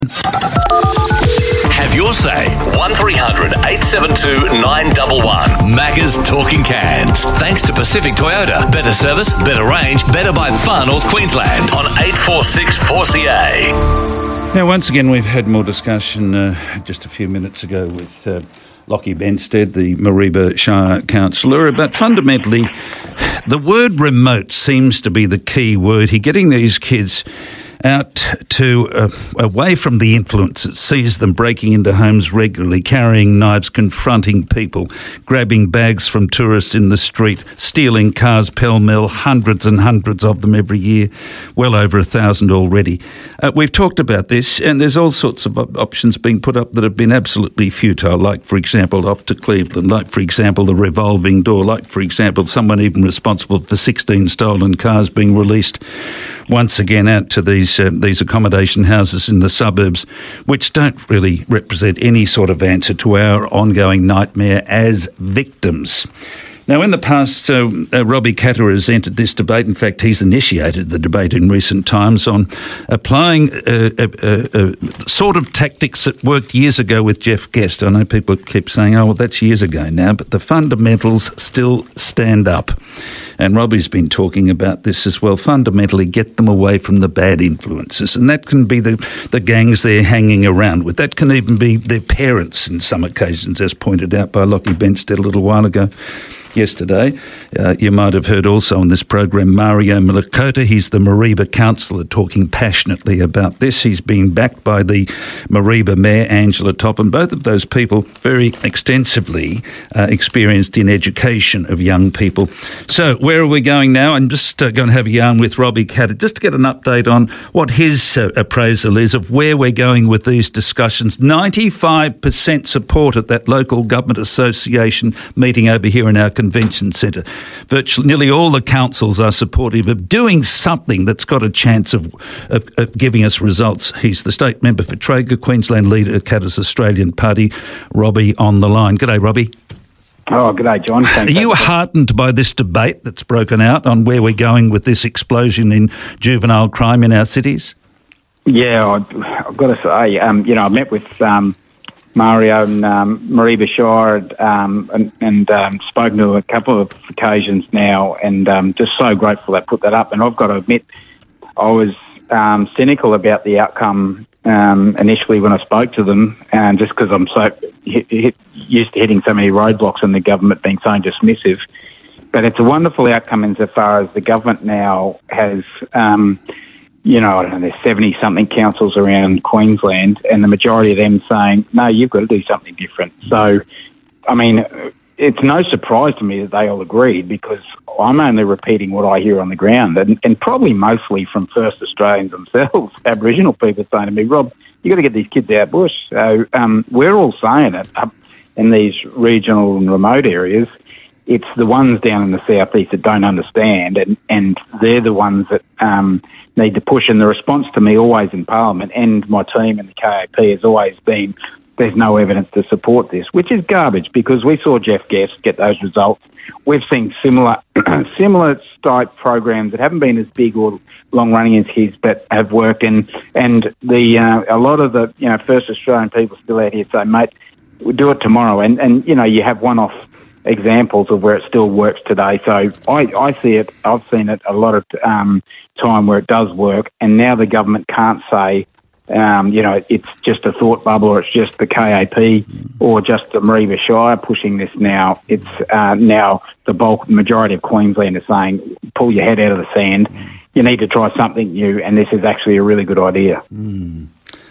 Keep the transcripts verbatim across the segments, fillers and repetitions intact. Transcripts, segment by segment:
Have your say. one three hundred eight seven two nine one one. Macca's Talking Cans. Thanks to Pacific Toyota. Better service, better range, better by far North Queensland on eight four six four C A. Now, once again, we've had more discussion uh, just a few minutes ago with uh, Lachie Benstead, the Mareeba Shire councillor, but fundamentally, the word remote seems to be the key word here, getting these kids out to uh, away from the influence that sees them breaking into homes regularly, carrying knives, confronting people, grabbing bags from tourists in the street, stealing cars pell-mell, hundreds and hundreds of them every year, well over a thousand already. Uh, we've talked about this, and there's all sorts of op- options being put up that have been absolutely futile, like, for example, off to Cleveland, like, for example, the revolving door, like, for example, someone even responsible for sixteen stolen cars being released once again out to these uh, these accommodation houses in the suburbs, which don't really represent any sort of answer to our ongoing nightmare as victims. Now, in the past, uh, uh, Robbie Katter has entered this debate. In fact, he's initiated the debate in recent times on applying uh, uh, uh, uh, sort of tactics that worked years ago with Jeff Guest. I know people keep saying, oh, well, that's years ago now, but the fundamentals still stand up. And Robbie's been talking about this as well. Fundamentally, get them away from the bad influences. And that can be the, the gangs they're hanging around with. That can even be their parents in some occasions, as pointed out by Lachie Benstead a little while ago. Yesterday, uh, you might have heard also on this program Mario Milikota. He's the Mareeba councillor, talking passionately about this. He's been backed by the Mareeba Mayor, Angela Toppin. Both of those people very extensively uh, experienced in education of young people. So where are we going now? I'm just uh, going to have a yarn with Robbie Katter just to get an update on what his uh, appraisal is of where we're going with these discussions. ninety-five percent support at that local government association meeting over here in our convention centre. Virtually nearly all the councils are supportive of doing something that's got a chance of, of, of giving us results. He's the state member for Traeger, Queensland leader of Katter's Australian Party, Robbie on the line. G'day, Robbie. Oh, g'day, John. Thanks. Are you heartened by this debate that's broken out on where we're going with this explosion in juvenile crime in our cities? Yeah, I've got to say, um, you know, I met with um, Mario and um, Mareeba Shire um, and, and um, spoken to a couple of occasions now, and um, just so grateful they put that up. And I've got to admit, I was um, cynical about the outcome um, initially when I spoke to them, and just because I'm so hit, hit, used to hitting so many roadblocks and the government being so dismissive. But it's a wonderful outcome insofar as the government now has... Um, You know, I don't know, there's seventy-something councils around Queensland, and the majority of them saying, no, you've got to do something different. So, I mean, it's no surprise to me that they all agreed, because I'm only repeating what I hear on the ground, and, and probably mostly from First Australians themselves, Aboriginal people saying to me, Rob, you've got to get these kids out bush. So um, we're all saying it up in these regional and remote areas. It's the ones down in the southeast that don't understand, and, and they're the ones that um, need to push. And the response to me always in Parliament and my team and the K A P has always been, there's no evidence to support this, which is garbage, because we saw Jeff Guest get those results. We've seen similar similar type programs that haven't been as big or long-running as his, but have worked. And, and the uh, a lot of the you know First Australian people still out here say, mate, we'll do it tomorrow. And, and you know, you have one-off examples of where it still works today. So I, I see it, I've seen it a lot of um, time where it does work, and now the government can't say, um, you know, it's just a thought bubble, or it's just the K A P or just the Mareeba Shire pushing this now. It's uh, now the bulk, the majority of Queensland is saying, pull your head out of the sand, you need to try something new, and this is actually a really good idea. Mm.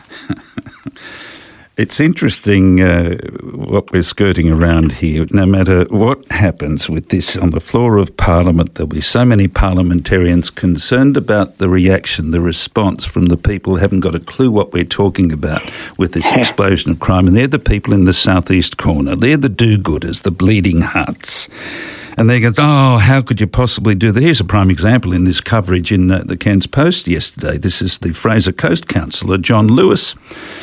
It's interesting uh, what we're skirting around here. No matter what happens with this on the floor of Parliament, there'll be so many parliamentarians concerned about the reaction, the response from the people who haven't got a clue what we're talking about with this explosion of crime. And they're the people in the southeast corner. They're the do-gooders, the bleeding hearts. And they go, oh, how could you possibly do that? Here's a prime example in this coverage in uh, the Cairns Post yesterday. This is the Fraser Coast councillor, John Lewis,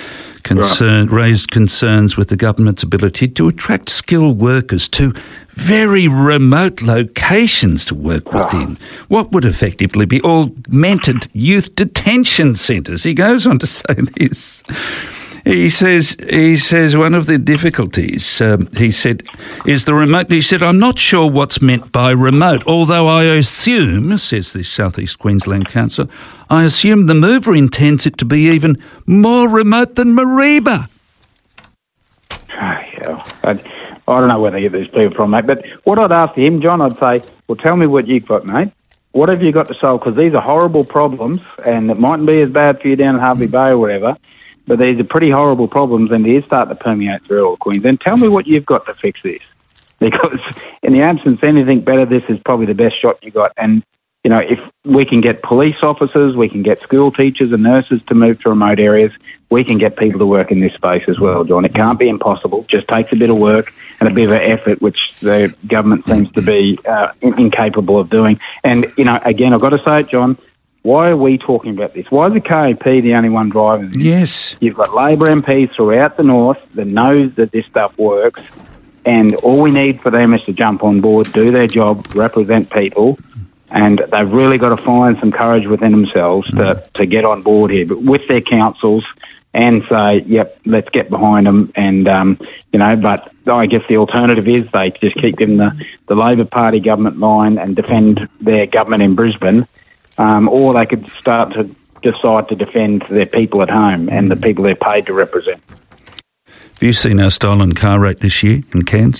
concern, raised concerns with the government's ability to attract skilled workers to very remote locations to work within what would effectively be augmented youth detention centres. He goes on to say this. He says, he says one of the difficulties, um, he said, is the remote. He said, I'm not sure what's meant by remote, although I assume, says the South East Queensland Council, I assume the mover intends it to be even more remote than Mareeba. Oh, yeah. I, I don't know where they get these people from, mate. But what I'd ask him, John, I'd say, well, tell me what you've got, mate. What have you got to solve? Because these are horrible problems, and it mightn't be as bad for you down in Harvey Bay or whatever, but these are pretty horrible problems, and they start to permeate through all Queensland. Tell me what you've got to fix this. Because in the absence of anything better, this is probably the best shot you got. And, you know, if we can get police officers, we can get school teachers and nurses to move to remote areas, we can get people to work in this space as well, John. It can't be impossible. It just takes a bit of work and a bit of an effort, which the government seems to be uh, in- incapable of doing. And, you know, again, I've got to say it, John, why are we talking about this? Why is the K A P the only one driving this? Yes. You've got Labor M Ps throughout the north that knows that this stuff works, and all we need for them is to jump on board, do their job, represent people, and they've really got to find some courage within themselves to, to get on board here, but with their councils, and say, yep, let's get behind them. And, um, you know, but I guess the alternative is they just keep in the, the Labor Party government line and defend their government in Brisbane, um, or they could start to decide to defend their people at home and the people they're paid to represent. Have you seen our stolen car rate this year in Cairns?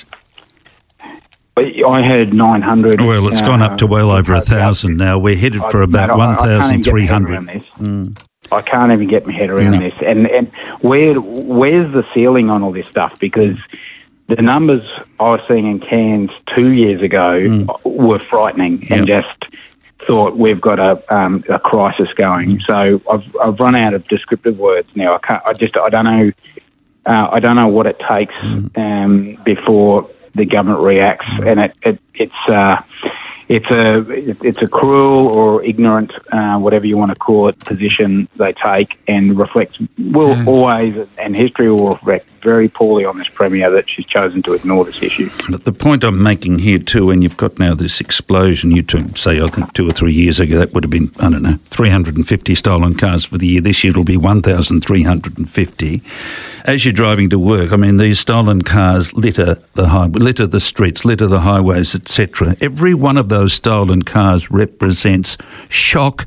I heard nine hundred. Well, it's uh, gone up to well over one thousand now. We're headed for about one thousand three hundred. Mm. I can't even get my head around no. this. And and where where's the ceiling on all this stuff? Because the numbers I was seeing in Cairns two years ago mm. were frightening, yep. and just thought we've got a um, a crisis going. Mm. So I've I've run out of descriptive words now. I can't. I just I don't know. Uh, I don't know what it takes mm. um, before the government reacts, mm. and it, it it's. Uh, It's a it's a cruel or ignorant, uh, whatever you want to call it, position they take, and reflects will yeah. always, and history will reflect very poorly on this Premier that she's chosen to ignore this issue. But the point I'm making here too, when you've got now this explosion, you took, say, I think two or three years ago, that would have been, I don't know, three hundred fifty stolen cars for the year. This year it'll be one thousand three hundred fifty. As you're driving to work, I mean, these stolen cars litter the high, litter the streets, litter the highways, et cetera. Every one of those stolen cars represents shock,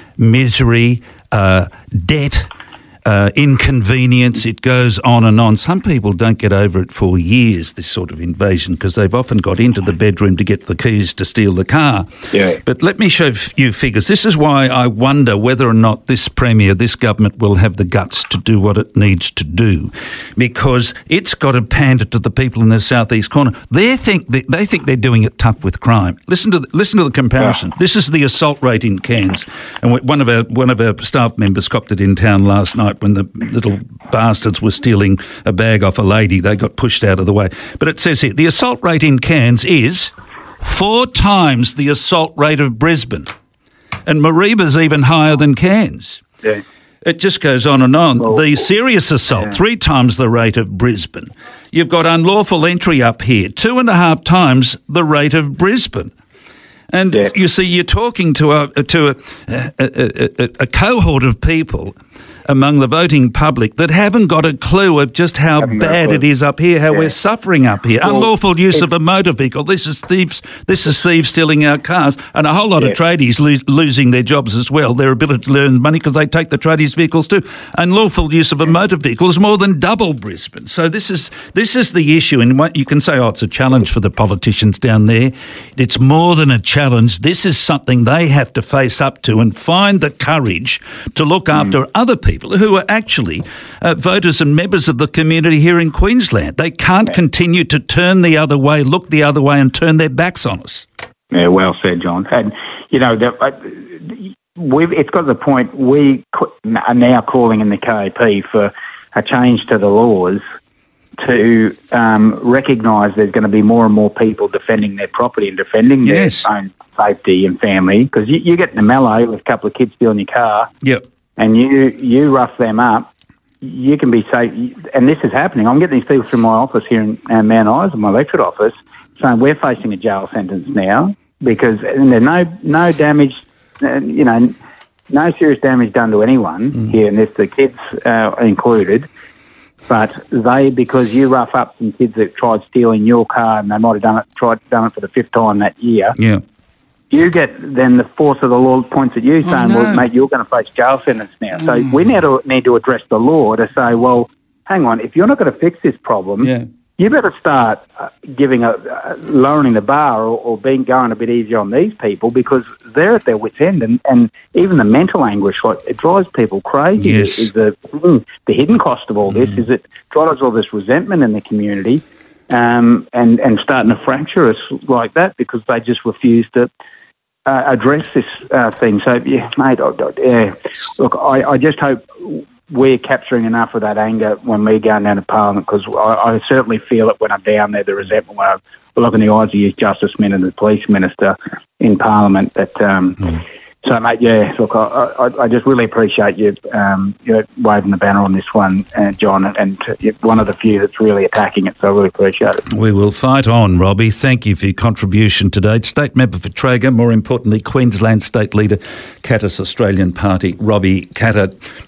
misery, uh, debt, uh, inconvenience. It goes on and on. Some people don't get over it for years, this sort of invasion, because they've often got into the bedroom to get the keys to steal the car. Yeah. But let me show you figures. This is why I wonder whether or not this Premier, this government, will have the guts to do what it needs to do, because it's got to pander to the people in the southeast corner. They think they, they think they're doing it tough with crime. Listen to the, listen to the comparison. Yeah. This is the assault rate in Cairns, and one of our one of our staff members copped it in town last night when the little bastards were stealing a bag off a lady. They got pushed out of the way. But it says here the assault rate in Cairns is four times the assault rate of Brisbane, and Mareeba's even higher than Cairns. Yeah. It just goes on and on. Well, the serious assault, yeah. three times the rate of Brisbane. You've got unlawful entry up here, two and a half times the rate of Brisbane. And yeah. you see, you're talking to a to a, a, a, a, a cohort of people among the voting public that haven't got a clue of just how haven't bad it is up here, how yeah. we're suffering up here. Well, unlawful use of a motor vehicle. This is thieves. This is thieves stealing our cars, and a whole lot yeah. of tradies lo- losing their jobs as well. Their ability to earn money because they take the tradies' vehicles too. Unlawful use of a motor vehicle is more than double Brisbane. So this is this is the issue, and what you can say, oh, it's a challenge for the politicians down there. It's more than a challenge. This is something they have to face up to and find the courage to look mm. after other people who are actually uh, voters and members of the community here in Queensland. They can't continue to turn the other way, look the other way and turn their backs on us. Yeah, well said, John. And, you know, the, uh, we've, it's got to the point we are now calling in the K A P for a change to the laws to um, recognise there's going to be more and more people defending their property and defending yes. their own safety and family. Because you, you get in a melee with a couple of kids stealing your car. Yep. And you, you rough them up, you can be safe, and this is happening. I'm getting these people through my office here in uh, Mount Isa, my electorate office, saying we're facing a jail sentence now because and there's no no damage, uh, you know, no serious damage done to anyone mm. here, and this the kids uh, included. But they, because you rough up some kids that tried stealing your car, and they might have done it, tried done it for the fifth time that year. Yeah. You get then the force of the law points at you, saying, oh, no. "Well, mate, you're going to face jail sentence now." Mm. So we need to need to address the law to say, "Well, hang on, if you're not going to fix this problem, yeah. you better start uh, giving a uh, lowering the bar or, or being going a bit easier on these people because they're at their wits' end, and, and even the mental anguish, like it drives people crazy. Yes. Is the mm, the hidden cost of all this mm. is it drives all this resentment in the community, um, and and starting to fracture us like that because they just refuse to. Uh, address this uh, thing. So, yeah, mate, I, I, yeah. Look, I, I just hope we're capturing enough of that anger when we're going down to Parliament because I, I certainly feel it when I'm down there, the resentment when I look in the eyes of the Youth Justice Minister and the Police Minister in Parliament. That, um, mm. So, mate, yeah, look, I, I, I just really appreciate you, um, you know, waving the banner on this one, uh, John, and you're one of the few that's really attacking it, so I really appreciate it. We will fight on, Robbie. Thank you for your contribution today. State Member for Traeger, more importantly, Queensland State Leader, Katter's Australian Party, Robbie Katter.